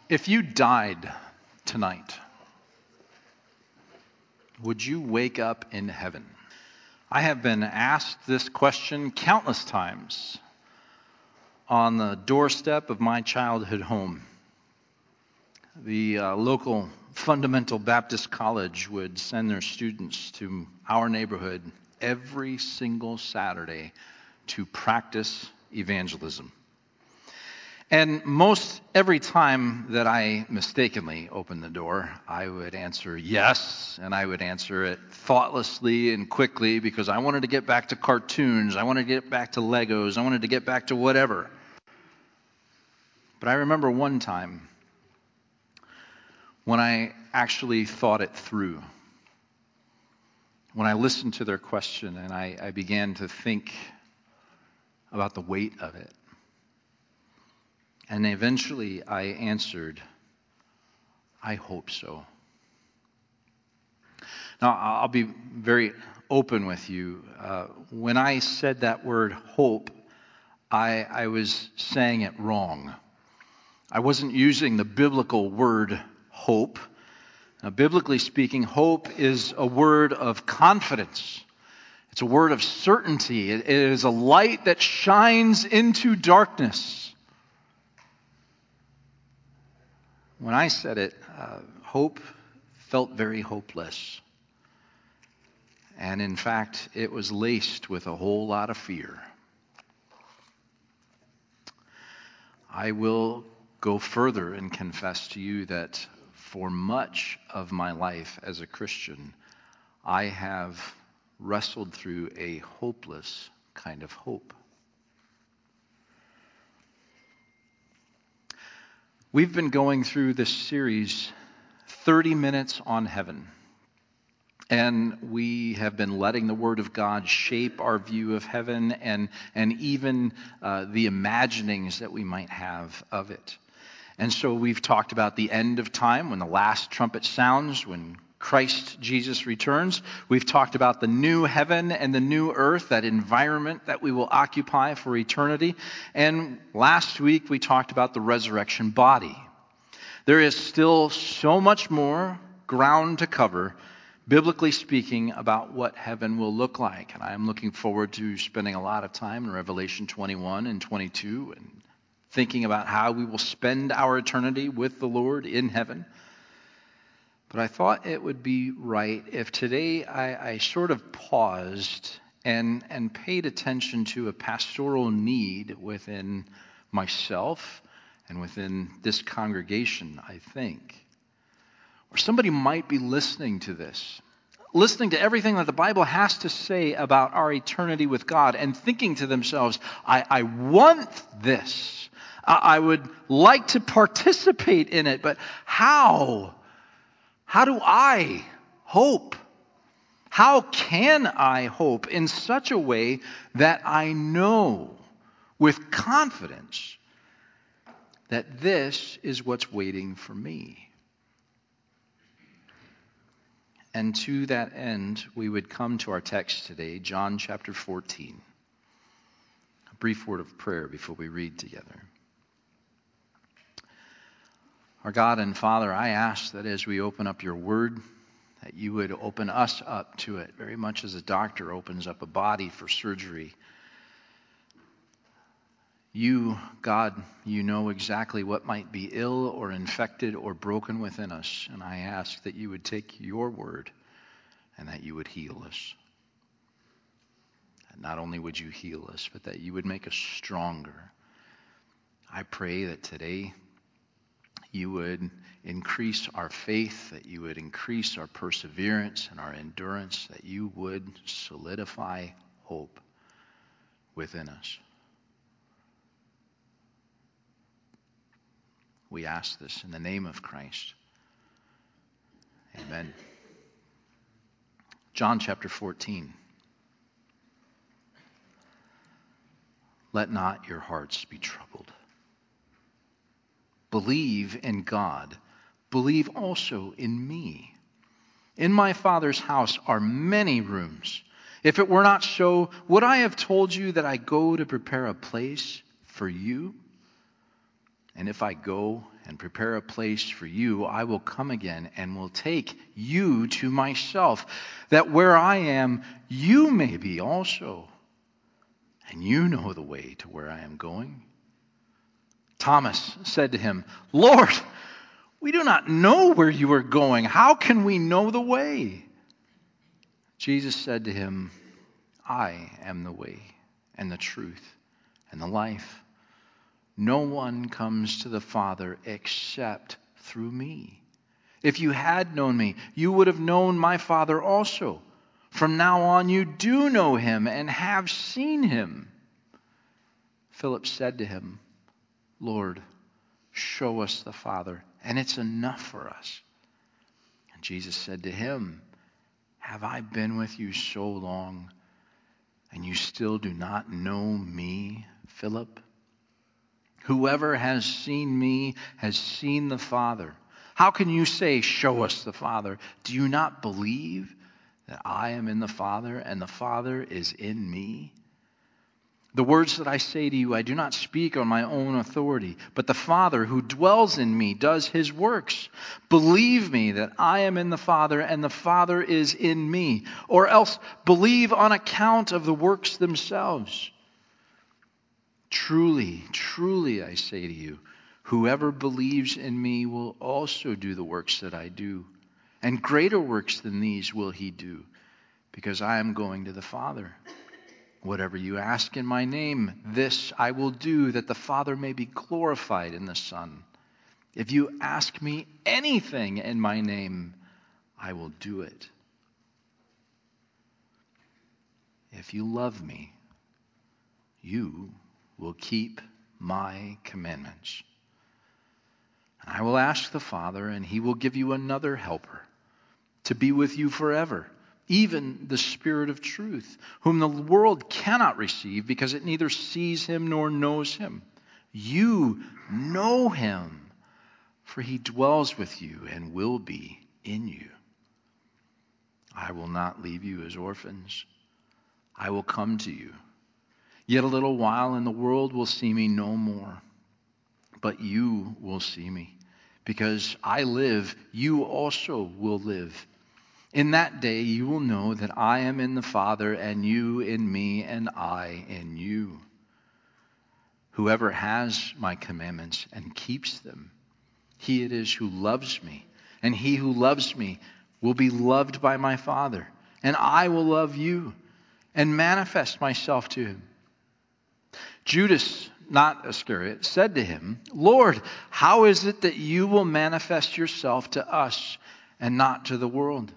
If you died tonight, would you wake up in heaven? I have been asked this question countless times on the doorstep of my childhood home. The local fundamental Baptist college would send their students to our neighborhood every single Saturday to practice evangelism. And most every time that I mistakenly opened the door, I would answer yes, and I would answer it thoughtlessly and quickly because I wanted to get back to cartoons, I wanted to get back to Legos, I wanted to get back to whatever. But I remember one time when I actually thought it through, when I listened to their question and I began to think about the weight of it. And eventually I answered, I hope so. Now, I'll be very open with you. When I said that word hope, I was saying it wrong. I wasn't using the biblical word hope. Now, biblically speaking, hope is a word of confidence. It's a word of certainty. It is a light that shines into darkness. When I said it, hope felt very hopeless. And in fact, it was laced with a whole lot of fear. I will go further and confess to you that for much of my life as a Christian, I have wrestled through a hopeless kind of hope. We've been going through this series, 30 Minutes on Heaven. And we have been letting the Word of God shape our view of heaven and even the imaginings that we might have of it. And so we've talked about the end of time, when the last trumpet sounds, when Christ Jesus returns. We've talked about the new heaven and the new earth, that environment that we will occupy for eternity. And last week we talked about the resurrection body. There is still so much more ground to cover, biblically speaking, about what heaven will look like. And I am looking forward to spending a lot of time in Revelation 21 and 22 and thinking about how we will spend our eternity with the Lord in heaven. But I thought it would be right if today I sort of paused and paid attention to a pastoral need within myself and within this congregation, I think. Or somebody might be listening to this, listening to everything that the Bible has to say about our eternity with God and thinking to themselves, I want this. I would like to participate in it, but how? How do I hope? How can I hope in such a way that I know with confidence that this is what's waiting for me? And to that end, we would come to our text today, John chapter 14. A brief word of prayer before we read together. Our God and Father, I ask that as we open up your word, that you would open us up to it, very much as a doctor opens up a body for surgery. You, God, you know exactly what might be ill or infected or broken within us, and I ask that you would take your word and that you would heal us. And not only would you heal us, but that you would make us stronger. I pray that today you would increase our faith, that you would increase our perseverance and our endurance, that you would solidify hope within us. We ask this in the name of Christ. Amen. John chapter 14. Let not your hearts be troubled. Believe in God. Believe also in me. In my Father's house are many rooms. If it were not so, would I have told you that I go to prepare a place for you? And if I go and prepare a place for you, I will come again and will take you to myself, that where I am, you may be also. And you know the way to where I am going." Thomas said to him, "Lord, we do not know where you are going. How can we know the way?" Jesus said to him, "I am the way and the truth and the life. No one comes to the Father except through me. If you had known me, you would have known my Father also. From now on you do know him and have seen him." Philip said to him, "Lord, show us the Father, and it's enough for us." And Jesus said to him, "Have I been with you so long, and you still do not know me, Philip? Whoever has seen me has seen the Father. How can you say, 'Show us the Father'? Do you not believe that I am in the Father, and the Father is in me? The words that I say to you, I do not speak on my own authority, but the Father who dwells in me does his works. Believe me that I am in the Father and the Father is in me, or else believe on account of the works themselves. Truly, truly, I say to you, whoever believes in me will also do the works that I do, and greater works than these will he do, because I am going to the Father. Whatever you ask in my name, this I will do, that the Father may be glorified in the Son. If you ask me anything in my name, I will do it. If you love me, you will keep my commandments. And I will ask the Father, and he will give you another helper to be with you forever, even the Spirit of truth, whom the world cannot receive because it neither sees him nor knows him. You know him, for he dwells with you and will be in you. I will not leave you as orphans. I will come to you. Yet a little while, and the world will see me no more. But you will see me. Because I live, you also will live. In that day you will know that I am in the Father, and you in me, and I in you. Whoever has my commandments and keeps them, he it is who loves me. And he who loves me will be loved by my Father. And I will love you and manifest myself to him. Judas, not Iscariot, said to him, "Lord, how is it that you will manifest yourself to us and not to the world?"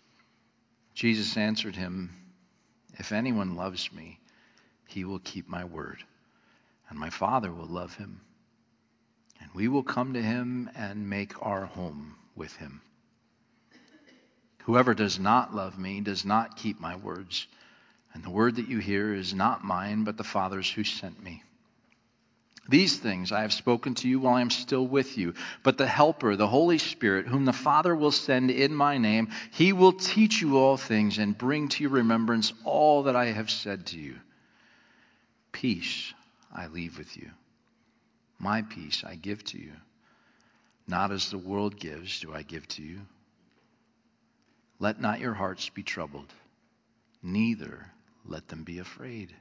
Jesus answered him, "If anyone loves me, he will keep my word, and my Father will love him, and we will come to him and make our home with him. Whoever does not love me does not keep my words, and the word that you hear is not mine, but the Father's who sent me. These things I have spoken to you while I am still with you. But the Helper, the Holy Spirit, whom the Father will send in my name, he will teach you all things and bring to your remembrance all that I have said to you. Peace I leave with you. My peace I give to you. Not as the world gives do I give to you. Let not your hearts be troubled, neither let them be afraid.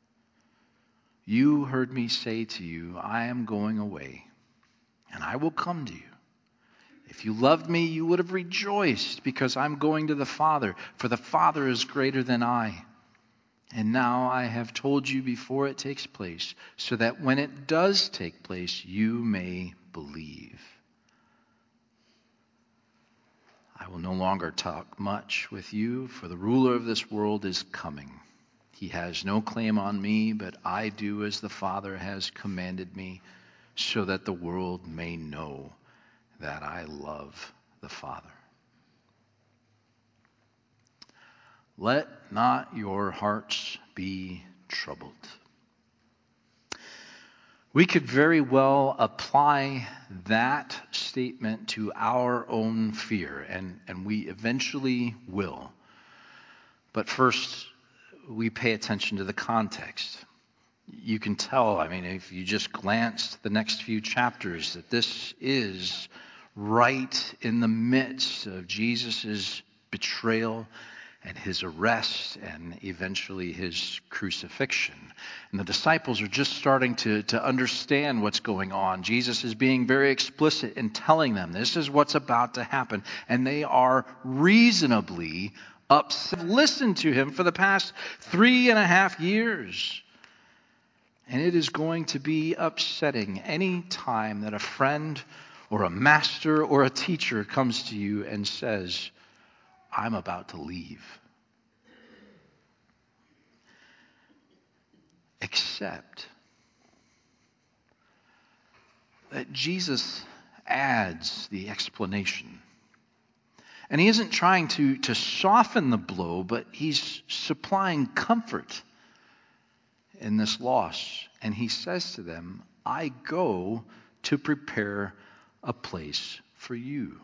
You heard me say to you, I am going away, and I will come to you. If you loved me, you would have rejoiced, because I'm going to the Father, for the Father is greater than I. And now I have told you before it takes place, so that when it does take place, you may believe. I will no longer talk much with you, for the ruler of this world is coming. He has no claim on me, but I do as the Father has commanded me, so that the world may know that I love the Father. Let not your hearts be troubled. We could very well apply that statement to our own fear, and we eventually will. But first, we pay attention to the context. You can tell, I mean, if you just glance the next few chapters, that this is right in the midst of Jesus' betrayal and his arrest and eventually his crucifixion. And the disciples are just starting to understand what's going on. Jesus is being very explicit in telling them this is what's about to happen. And they are reasonably upset. Listened to him for the past 3.5 years. And it is going to be upsetting any time that a friend or a master or a teacher comes to you and says, I'm about to leave. Except that Jesus adds the explanation. And he isn't trying to soften the blow, but he's supplying comfort in this loss. And he says to them, I go to prepare a place for you.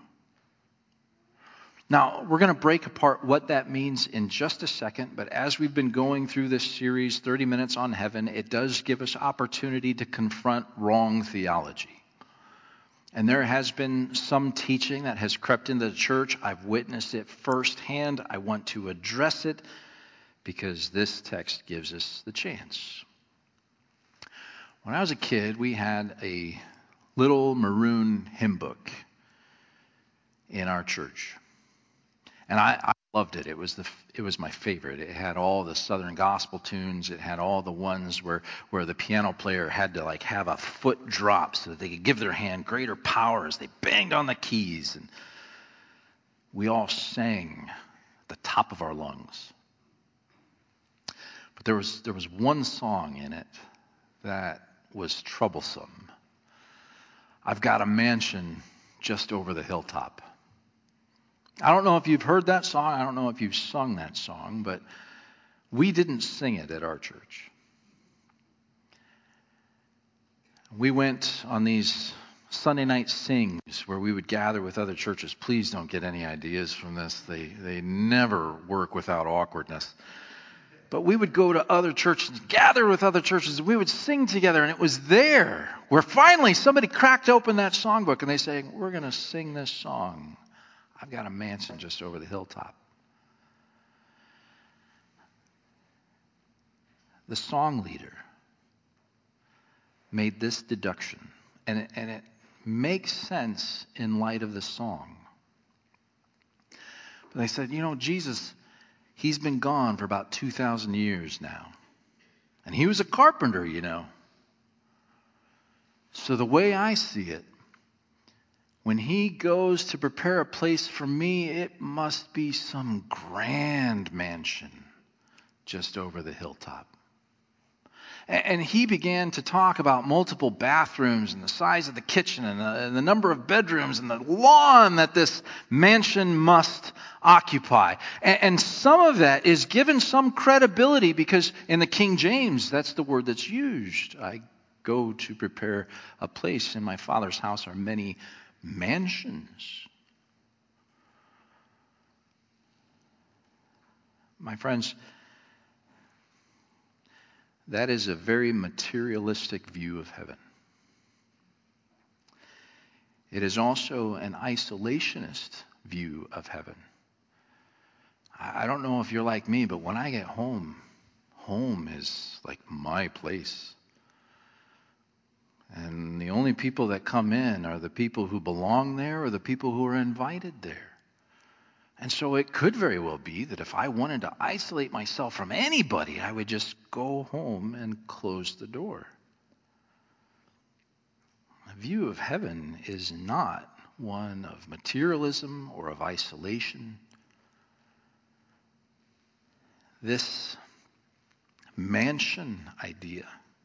Now, we're going to break apart what that means in just a second, but as we've been going through this series, 30 Minutes on Heaven, it does give us opportunity to confront wrong theology. And there has been some teaching that has crept into the church. I've witnessed it firsthand. I want to address it because this text gives us the chance. When I was a kid, we had a little maroon hymn book in our church. And I loved it. It was my favorite. It had all the Southern gospel tunes. It had all the ones where the piano player had to like have a foot drop so that they could give their hand greater power as they banged on the keys. And we all sang at the top of our lungs. But there was one song in it that was troublesome. I've got a mansion just over the hilltop. I don't know if you've heard that song. I don't know if you've sung that song, but we didn't sing it at our church. We went on these Sunday night sings where we would gather with other churches. Please don't get any ideas from this. They never work without awkwardness. But we would go to other churches, gather with other churches, and we would sing together. And it was there where finally somebody cracked open that songbook and they say, we're going to sing this song. I've got a mansion just over the hilltop. The song leader made this deduction, and it makes sense in light of the song. But they said, Jesus, he's been gone for about 2,000 years now. And he was a carpenter, So the way I see it, when he goes to prepare a place for me, it must be some grand mansion just over the hilltop. And he began to talk about multiple bathrooms and the size of the kitchen and the number of bedrooms and the lawn that this mansion must occupy. And some of that is given some credibility because in the King James, that's the word that's used. I go to prepare a place. In my Father's house are many mansions. My friends, that is a very materialistic view of heaven. It is also an isolationist view of heaven. I don't know if you're like me, but when I get home, home is like my place. And the only people that come in are the people who belong there or the people who are invited there. And so it could very well be that if I wanted to isolate myself from anybody, I would just go home and close the door. A view of heaven is not one of materialism or of isolation. This mansion idea,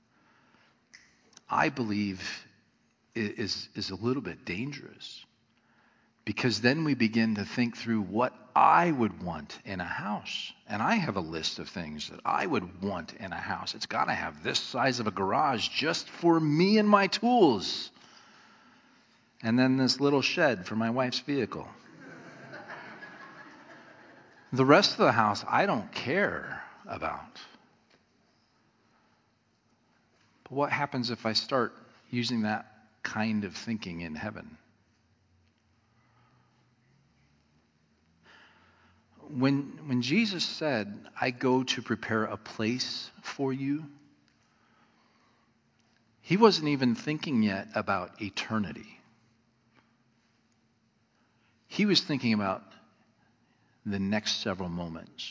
I believe, is a little bit dangerous. Because then we begin to think through what I would want in a house. And I have a list of things that I would want in a house. It's got to have this size of a garage just for me and my tools. And then this little shed for my wife's vehicle. The rest of the house I don't care about. But what happens if I start using that kind of thinking in heaven? When Jesus said, I go to prepare a place for you, he wasn't even thinking yet about eternity. He was thinking about the next several moments.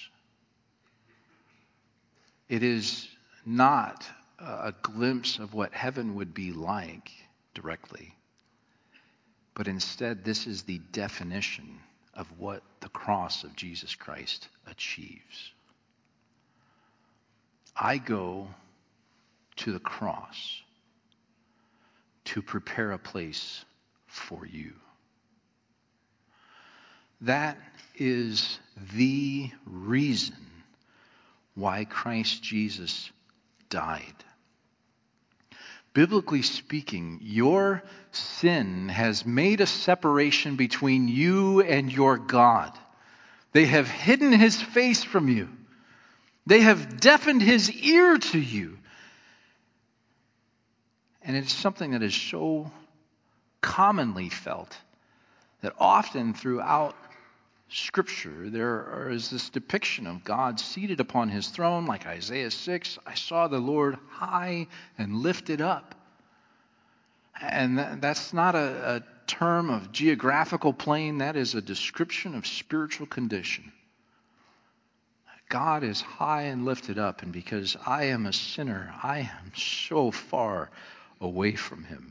It is not a glimpse of what heaven would be like directly, but instead this is the definition of what the cross of Jesus Christ achieves. I go to the cross to prepare a place for you. That is the reason why Christ Jesus died. Biblically speaking, your sin has made a separation between you and your God. They have hidden his face from you. They have deafened his ear to you. And it's something that is so commonly felt that often throughout Scripture there is this depiction of God seated upon his throne, like Isaiah 6. I saw the Lord high and lifted up. And that's not a term of geographical plane. That is a description of spiritual condition. God is high and lifted up, and because I am a sinner, I am so far away from him.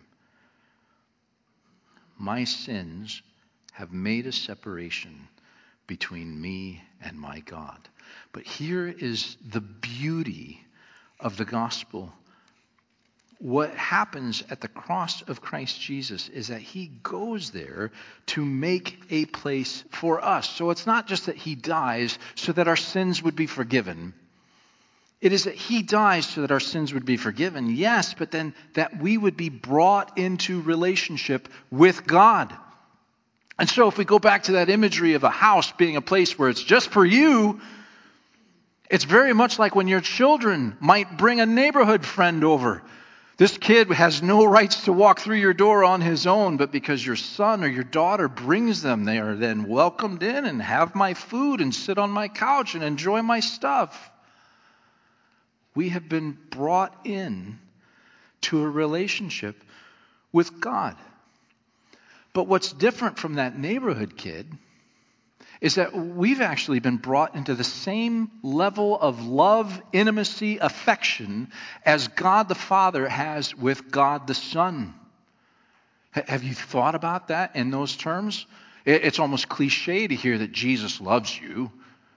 My sins have made a separation between me and my God. But here is the beauty of the gospel. What happens at the cross of Christ Jesus is that he goes there to make a place for us. So it's not just that he dies so that our sins would be forgiven. It is that he dies so that our sins would be forgiven, yes, but then that we would be brought into relationship with God. And so if we go back to that imagery of a house being a place where it's just for you, it's very much like when your children might bring a neighborhood friend over. This kid has no rights to walk through your door on his own, but because your son or your daughter brings them, they are then welcomed in and have my food and sit on my couch and enjoy my stuff. We have been brought in to a relationship with God. But what's different from that neighborhood kid is that we've actually been brought into the same level of love, intimacy, affection as God the Father has with God the Son. Have you thought about that in those terms? It's almost cliche to hear that Jesus loves you,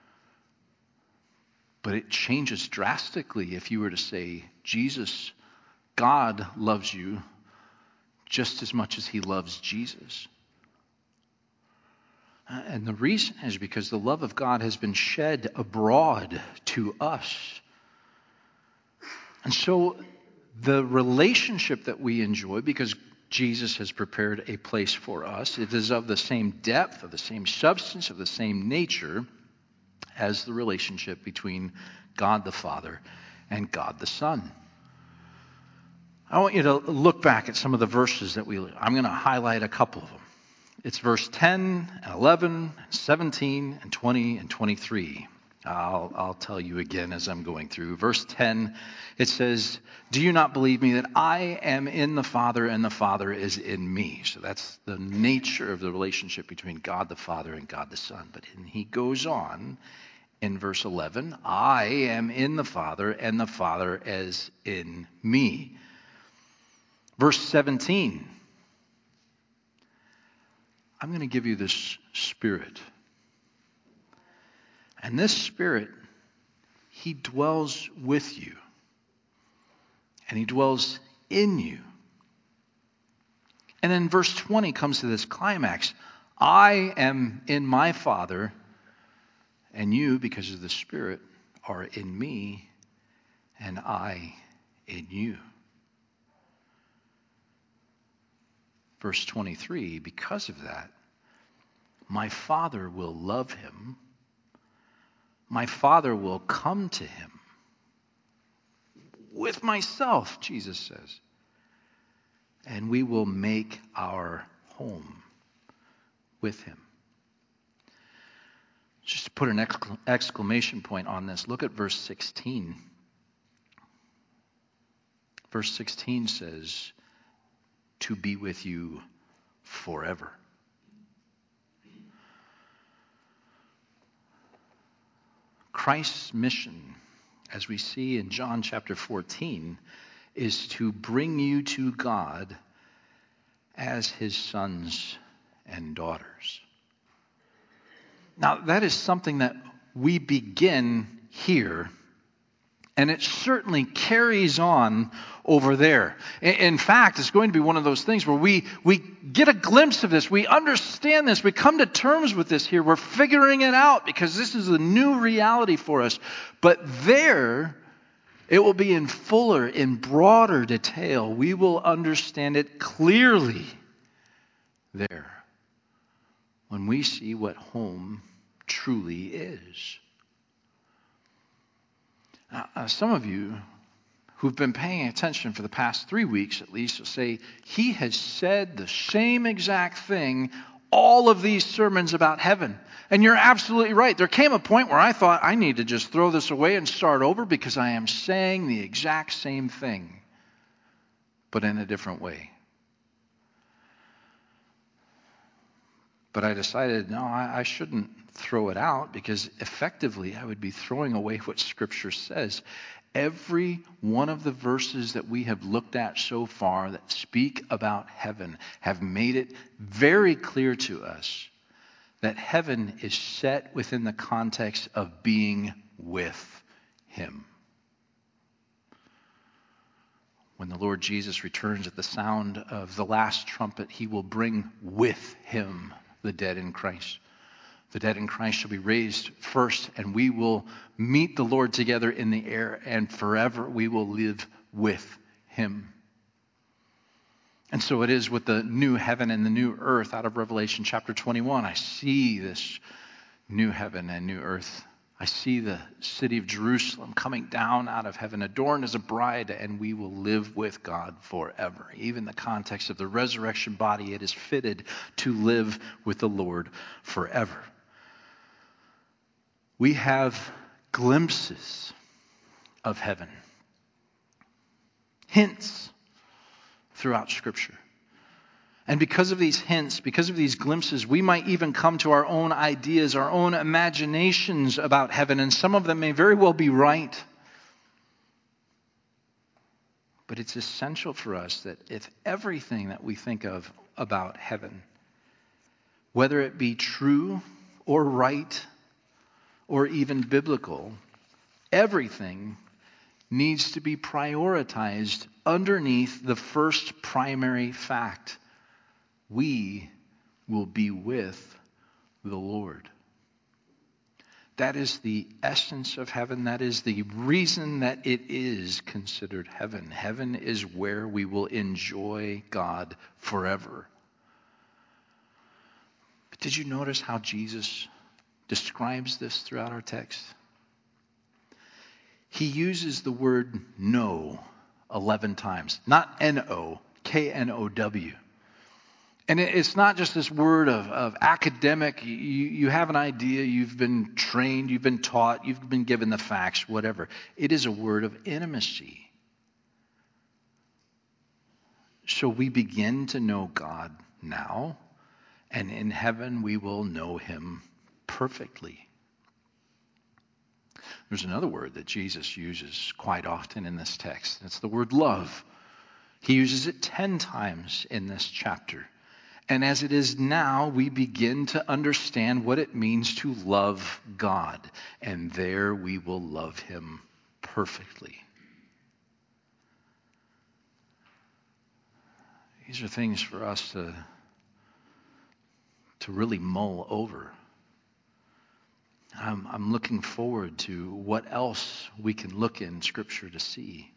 but it changes drastically if you were to say, God loves you just as much as he loves Jesus. And the reason is because the love of God has been shed abroad to us. And so the relationship that we enjoy, because Jesus has prepared a place for us, it is of the same depth, of the same substance, of the same nature as the relationship between God the Father and God the Son. I want you to look back at some of the verses that I'm going to highlight a couple of them. It's verse 10 and 11, 17 and 20 and 23. I'll tell you again as I'm going through. Verse 10, it says, "Do you not believe me that I am in the Father and the Father is in me?" So that's the nature of the relationship between God the Father and God the Son. But he goes on in verse 11, "I am in the Father and the Father is in me." Verse 17, "I'm going to give you this Spirit. And this Spirit, he dwells with you. And he dwells in you." And then verse 20 comes to this climax. "I am in my Father, and you, because of the Spirit, are in me, and I in you." Verse 23, "Because of that, my Father will love him. My Father will come to him. with myself, Jesus says. And we will make our home with him. Just to put an exclamation point on this, look at verse 16. Verse 16 says, to be with you forever. Christ's mission, as we see in John chapter 14, is to bring you to God as his sons and daughters. Now, that is something that we begin here, and it certainly carries on over there. In fact, it's going to be one of those things where we get a glimpse of this. We understand this. We come to terms with this here. We're figuring it out because this is a new reality for us. But there, it will be in fuller, in broader detail. We will understand it clearly there when we see what home truly is. Some of you who've been paying attention for the past 3 weeks at least will say, he has said the same exact thing all of these sermons about heaven. And you're absolutely right. There came a point where I thought I need to just throw this away and start over because I am saying the exact same thing, but in a different way. But I decided, no, I shouldn't throw it out because effectively I would be throwing away what Scripture says. Every one of the verses that we have looked at so far that speak about heaven have made it very clear to us that heaven is set within the context of being with him. When the Lord Jesus returns at the sound of the last trumpet, he will bring with him the dead in Christ. The dead in Christ shall be raised first, and we will meet the Lord together in the air, and forever we will live with him. And so it is with the new heaven and the new earth out of Revelation chapter 21. I see this new heaven and new earth. I see the city of Jerusalem coming down out of heaven, adorned as a bride, and we will live with God forever. Even the context of the resurrection body, it is fitted to live with the Lord forever. We have glimpses of heaven, hints throughout Scripture. And because of these hints, because of these glimpses, we might even come to our own ideas, our own imaginations about heaven, and some of them may very well be right. But it's essential for us that if everything that we think of about heaven, whether it be true or right or even biblical, everything needs to be prioritized underneath the first primary fact. We will be with the Lord. That is the essence of heaven. That is the reason that it is considered heaven. Heaven is where we will enjoy God forever. But did you notice how Jesus describes this throughout our text? He uses the word know 11 times. Not N-O, K-N-O-W. And it's not just this word of academic, you have an idea, you've been trained, you've been taught, you've been given the facts, whatever. It is a word of intimacy. So we begin to know God now, and in heaven we will know him perfectly. There's another word that Jesus uses quite often in this text. It's the word love. He uses it 10 times in this chapter. And as it is now, we begin to understand what it means to love God. And there we will love him perfectly. These are things for us to really mull over. I'm looking forward to what else we can look in Scripture to see.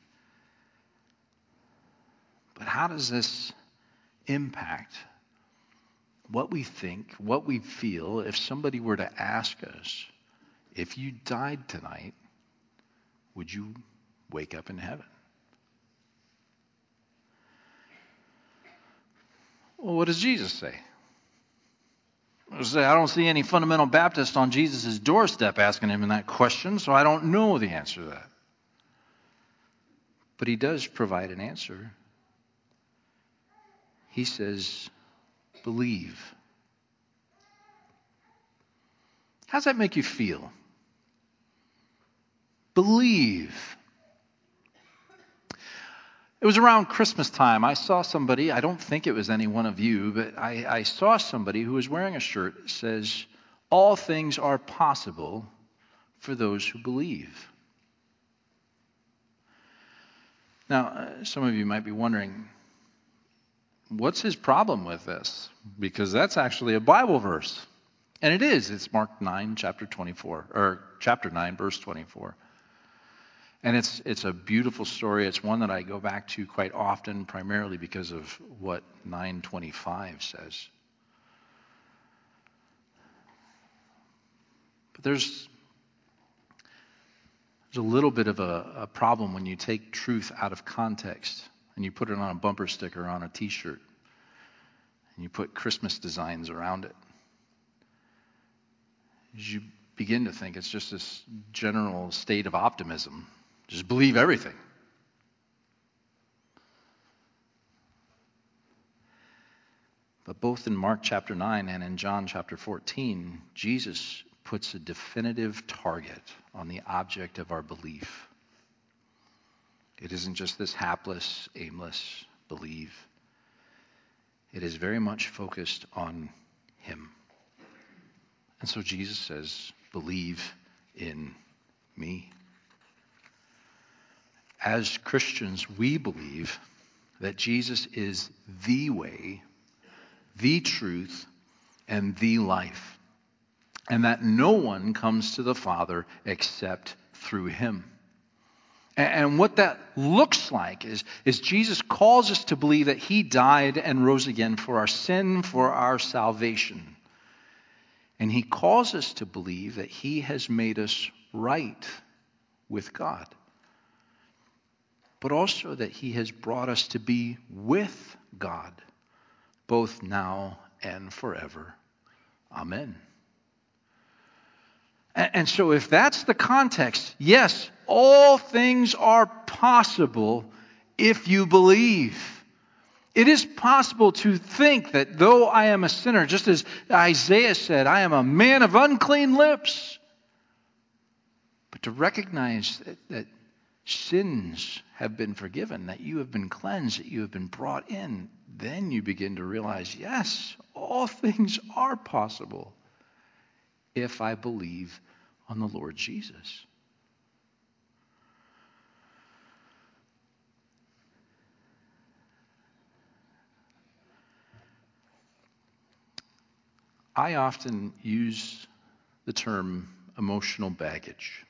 But how does this impact what we think, what we feel, if somebody were to ask us, if you died tonight, would you wake up in heaven? Well, what does Jesus say? I don't see any fundamental Baptist on Jesus' doorstep asking him that question, so I don't know the answer to that. But he does provide an answer. He says, believe. How does that make you feel? Believe. It was around Christmas time. I saw somebody, I don't think it was any one of you, but I saw somebody who was wearing a shirt that says, all things are possible for those who believe. Now, some of you might be wondering, what's his problem with this? Because that's actually a Bible verse. And it is. It's Mark 9, chapter 24, or chapter 9, verse 24. And it's a beautiful story. It's one that I go back to quite often, primarily because of what 9:25 says. But there's a little bit of a problem when you take truth out of context and you put it on a bumper sticker on a T-shirt and you put Christmas designs around it. You begin to think it's just this general state of optimism. Just believe everything. But both in Mark chapter 9 and in John chapter 14, Jesus puts a definitive target on the object of our belief. It isn't just this hapless, aimless believe. It is very much focused on him. And so Jesus says, believe in me. As Christians, we believe that Jesus is the way, the truth, and the life, and that no one comes to the Father except through him. And what that looks like is Jesus calls us to believe that he died and rose again for our sin, for our salvation. And he calls us to believe that he has made us right with God, but also that he has brought us to be with God, both now and forever. Amen. And so if that's the context, yes, all things are possible if you believe. It is possible to think that though I am a sinner, just as Isaiah said, I am a man of unclean lips, but to recognize that sins have been forgiven, that you have been cleansed, that you have been brought in, then you begin to realize, yes, all things are possible if I believe on the Lord Jesus. I often use the term emotional baggage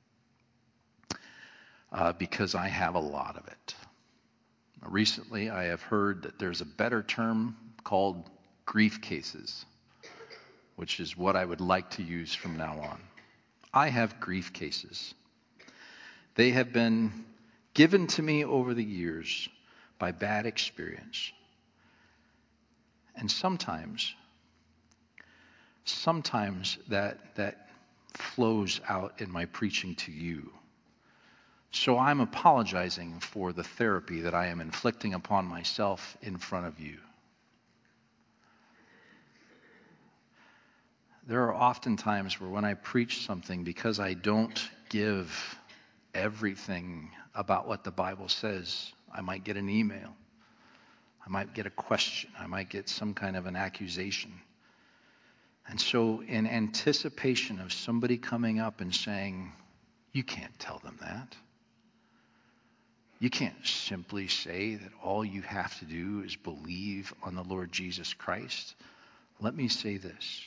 because I have a lot of it. Recently, I have heard that there's a better term called grief cases, which is what I would like to use from now on. I have grief cases. They have been given to me over the years by bad experience. And sometimes that flows out in my preaching to you. So I'm apologizing for the therapy that I am inflicting upon myself in front of you. There are often times where when I preach something, because I don't give everything about what the Bible says, I might get an email. I might get a question. I might get some kind of an accusation. And so in anticipation of somebody coming up and saying, you can't tell them that. You can't simply say that all you have to do is believe on the Lord Jesus Christ. Let me say this.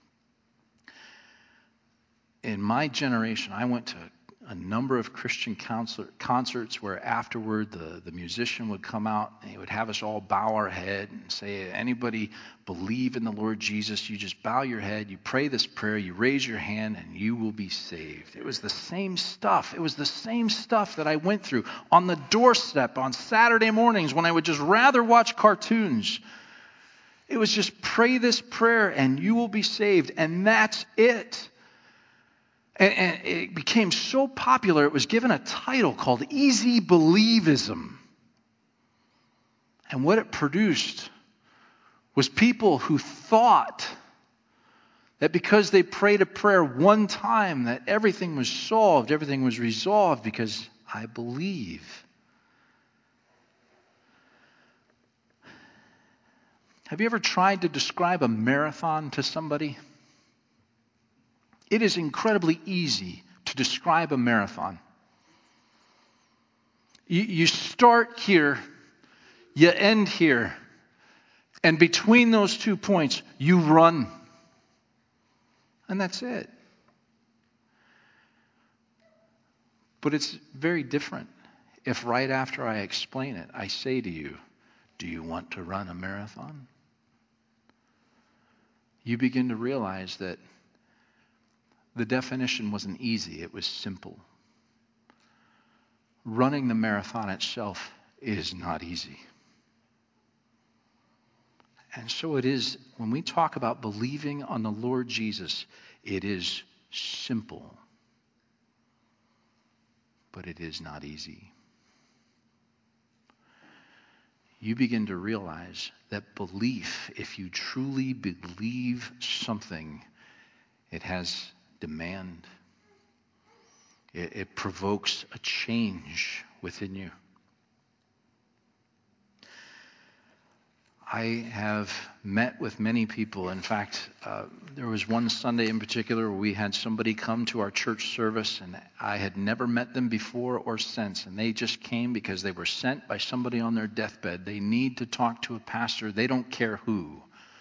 In my generation, I went to a number of Christian concerts where afterward the musician would come out and he would have us all bow our head and say, anybody believe in the Lord Jesus? You just bow your head, you pray this prayer, you raise your hand, and you will be saved. It was the same stuff. It was the same stuff that I went through on the doorstep on Saturday mornings when I would just rather watch cartoons It was just pray this prayer and you will be saved, and that's it. And it became so popular, it was given a title called Easy Believism. And what it produced was people who thought that because they prayed a prayer one time that everything was solved, everything was resolved because I believe. Have you ever tried to describe a marathon to somebody? It is incredibly easy to describe a marathon. You start here, you end here, and between those 2 points, you run. And that's it. But it's very different if right after I explain it, I say to you, do you want to run a marathon? You begin to realize that the definition wasn't easy, it was simple. Running the marathon itself is not easy. And so it is, when we talk about believing on the Lord Jesus, it is simple, but it is not easy. You begin to realize that belief, if you truly believe something, it has demand. It provokes a change within you. I have met with many people. In fact, there was one Sunday in particular where we had somebody come to our church service, and I had never met them before or since. And they just came because they were sent by somebody on their deathbed. They need to talk to a pastor. They don't care who.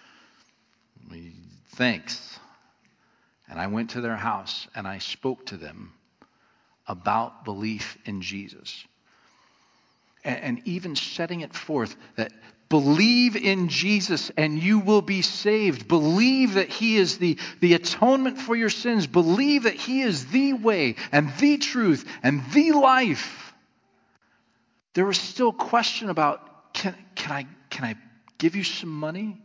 Thanks. And I went to their house and I spoke to them about belief in Jesus. And even setting it forth that believe in Jesus and you will be saved. Believe that He is the atonement for your sins. Believe that He is the way and the truth and the life. There was still question about, can I give you some money?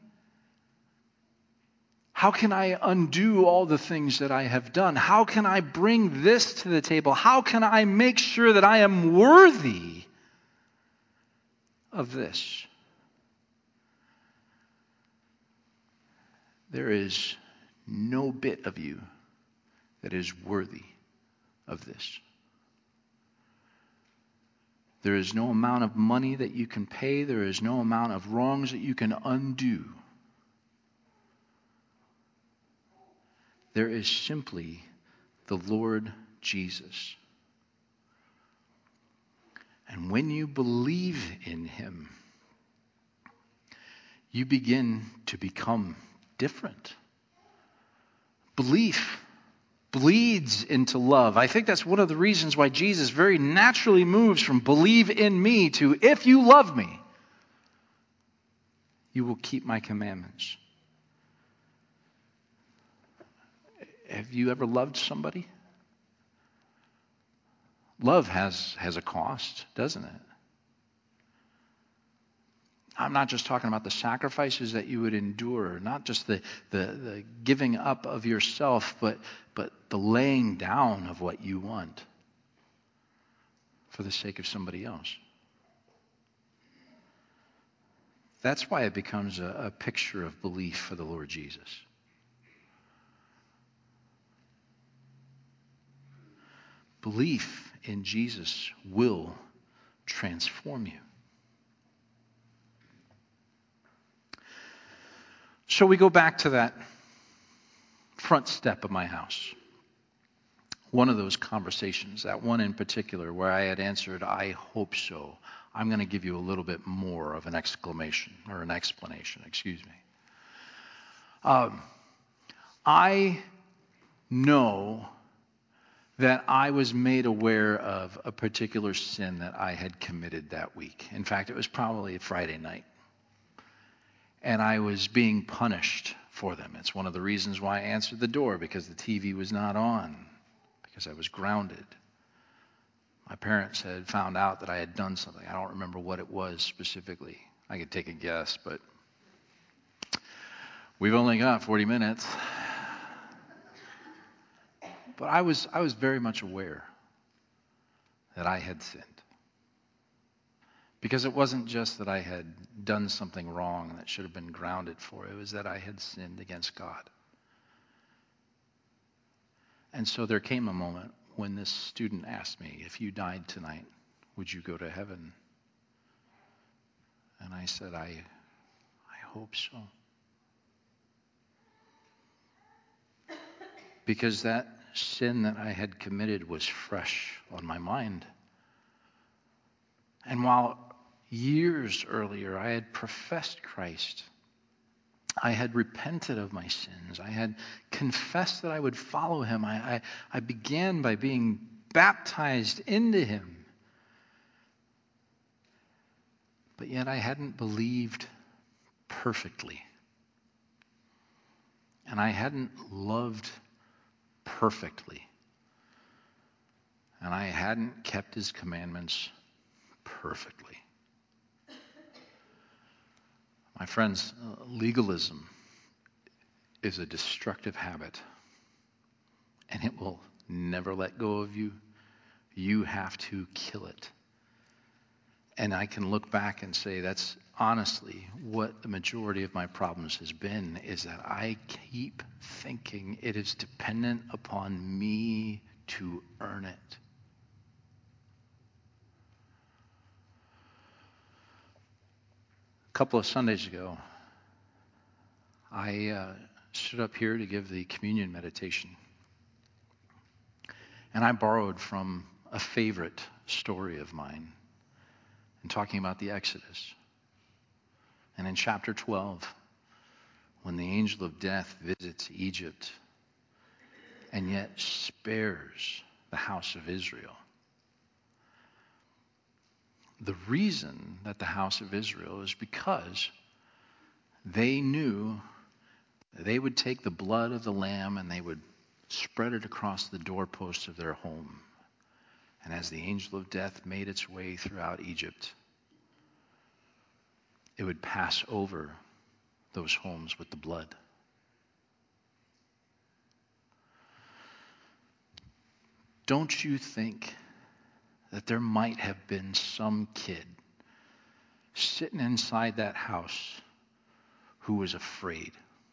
How can I undo all the things that I have done? How can I bring this to the table? How can I make sure that I am worthy of this? There is no bit of you that is worthy of this. There is no amount of money that you can pay. There is no amount of wrongs that you can undo. There is simply the Lord Jesus. And when you believe in Him, you begin to become different. Belief bleeds into love. I think that's one of the reasons why Jesus very naturally moves from believe in me to if you love me, you will keep my commandments. Have you ever loved somebody? Love has a cost, doesn't it? I'm not just talking about the sacrifices that you would endure, not just the giving up of yourself, but the laying down of what you want for the sake of somebody else. That's why it becomes a picture of belief for the Lord Jesus. Belief in Jesus will transform you. So we go back to that front step of my house. One of those conversations, that one in particular where I had answered, I hope so. I'm going to give you a little bit more of an explanation, excuse me. I know that I was made aware of a particular sin that I had committed that week. In fact, it was probably a Friday night. And I was being punished for them. It's one of the reasons why I answered the door, because the TV was not on, because I was grounded. My parents had found out that I had done something. I don't remember what it was specifically. I could take a guess, but We've only got 40 minutes. But I was very much aware that I had sinned. Because it wasn't just that I had done something wrong that should have been grounded for. It was that I had sinned against God. And so there came a moment when this student asked me, if you died tonight, would you go to heaven? And I said, I hope so. Because that sin that I had committed was fresh on my mind. And while years earlier I had professed Christ, I had repented of my sins, I had confessed that I would follow him, I began by being baptized into him. But yet I hadn't believed perfectly. And I hadn't loved perfectly. And I hadn't kept his commandments perfectly. My friends, legalism is a destructive habit. And it will never let go of you. You have to kill it. And I can look back and say that's honestly what the majority of my problems has been, is that I keep thinking it is dependent upon me to earn it. A couple of Sundays ago, I stood up here to give the communion meditation. And I borrowed from a favorite story of mine in talking about the Exodus. And in chapter 12, when the angel of death visits Egypt and yet spares the house of Israel. The reason that the house of Israel is because they knew they would take the blood of the lamb and they would spread it across the doorposts of their home. And as the angel of death made its way throughout Egypt, it would pass over those homes with the blood. Don't you think that there might have been some kid sitting inside that house who was afraid?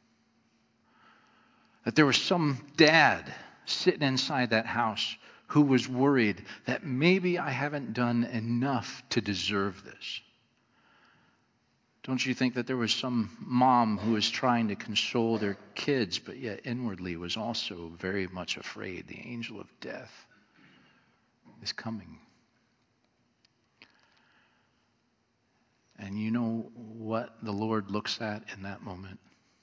That there was some dad sitting inside that house who was worried that maybe I haven't done enough to deserve this? Don't you think that there was some mom who was trying to console their kids, but yet inwardly was also very much afraid the angel of death is coming? And you know what the Lord looks at in that moment?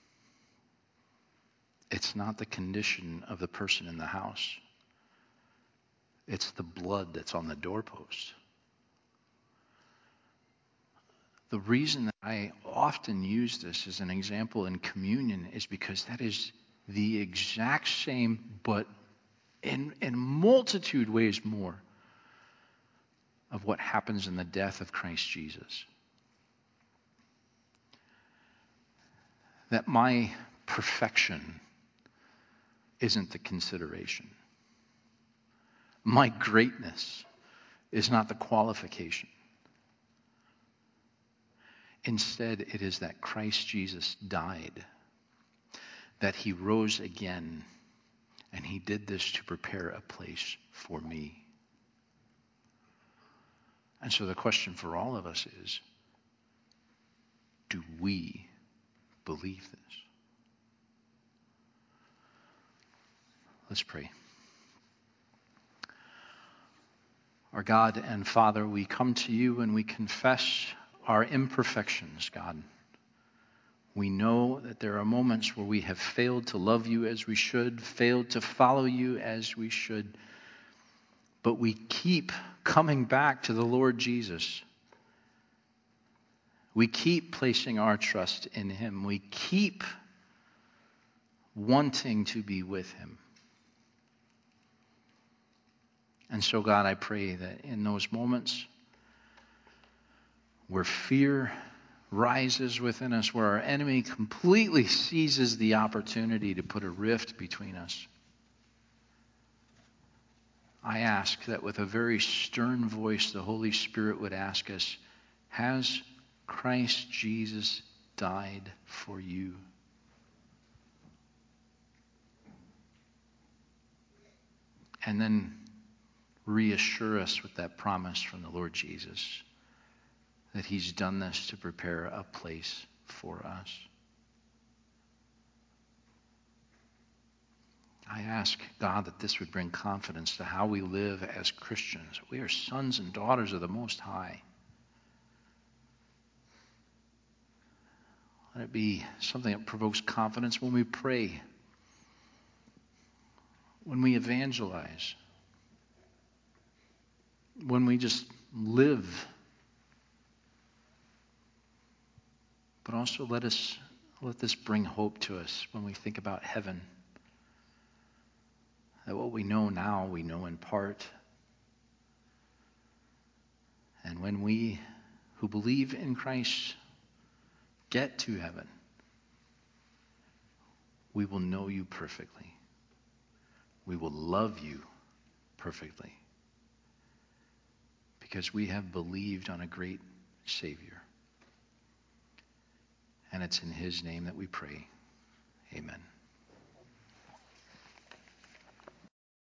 It's not the condition of the person in the house. It's the blood that's on the doorpost. The reason that I often use this as an example in communion is because that is the exact same, but in multitude ways more, of what happens in the death of Christ Jesus. That my perfection isn't the consideration. My greatness is not the qualification. Instead, it is that Christ Jesus died, that he rose again, and he did this to prepare a place for me. And so the question for all of us is, do we believe this? Let's pray. Our God and Father, we come to you and we confess our imperfections, God. We know that there are moments where we have failed to love you as we should, failed to follow you as we should, but we keep coming back to the Lord Jesus. We keep placing our trust in him. We keep wanting to be with him. And so, God, I pray that in those moments where fear rises within us, where our enemy completely seizes the opportunity to put a rift between us, I ask that with a very stern voice, the Holy Spirit would ask us, has Christ Jesus died for you? And then reassure us with that promise from the Lord Jesus that he's done this to prepare a place for us. I ask, God, that this would bring confidence to how we live as Christians. We are sons and daughters of the Most High. Let it be something that provokes confidence when we pray, when we evangelize, when we just live. But also let this bring hope to us when we think about heaven. That what we know now, we know in part. And when we who believe in Christ get to heaven, we will know you perfectly. We will love you perfectly. Because we have believed on a great Savior. And it's in his name that we pray. Amen.